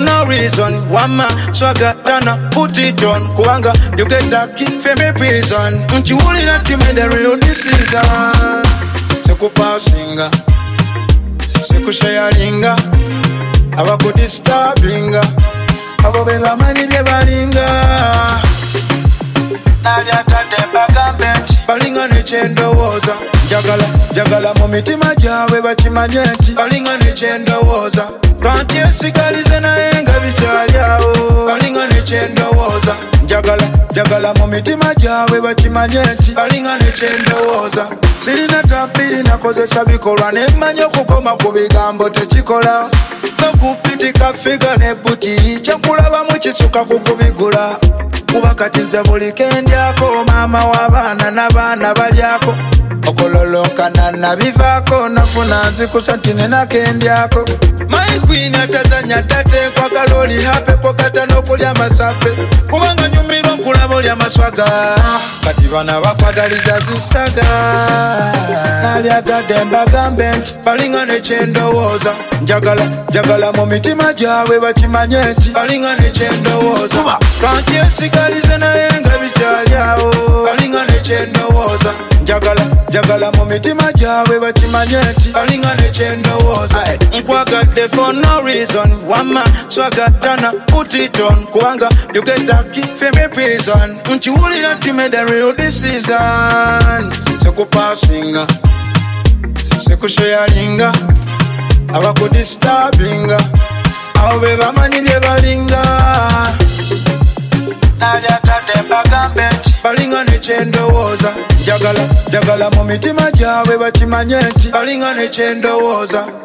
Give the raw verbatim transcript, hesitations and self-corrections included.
no reason. Wama swagger tana put it on. Kuanga you get a kick for me prison. Nchiwuli na time the real decision. Seku passinga, seku sharinga, abaku disturbinga, abo beba mani bye balinga. Nalia kademba gambenti, balinga ne chendowooza. Jagala, jagala mu mitima gyabwe bakimanye nti balinga ne chendowooza. Kanti ensigalize naye nga bikyali awo, balinga ne chendowooza. Jagala, jagala mu mitima gyabwe bakimanye nti balinga ne chendowooza. Sirina tapiri nakozesa bikolwa nemmanyi okukoma ku bigambo tekikola. Nokupitika figa ne buti kyankulabamu kisuka kukubigula. Kuba kati nze buli kendyako maama w'abaana n'abaana balyako. Okololonkana nabivaako nafuna nzikusa nti nena kendyako. My queen atazanya tate kwa kaloli hape kwa kata n'okulya masape. Kubanga nyumirwa nkulaba olya maswaga. Kati bana bakwagaliza zisaga. Nalyagadde mbagambe nti balinga ne kyendowooza. Njagala, njagala mu mitima gyabwe bakimanye nti balinga ne kyendowooza. Kanti ensigalize naye nga bikyali awo, balinga ne kyendowooza. Njagala, njagala mu mitima gyabwe bakimanye nti balinga ne kyendowooza. Nkwagadde for no reason. Wama swagger tana put it on. Kuanga you get a kick for me prison. Nchiwulira time the real decision. Seku passinga, seku sharinga, abaku disturbinga, abo beba mani bye balinga. Nalia kademba gambenti, balinga ne kyendowooza. Jagala, jagala mu mitima gyabwe bakimanye nti balinga ne kyendowooza.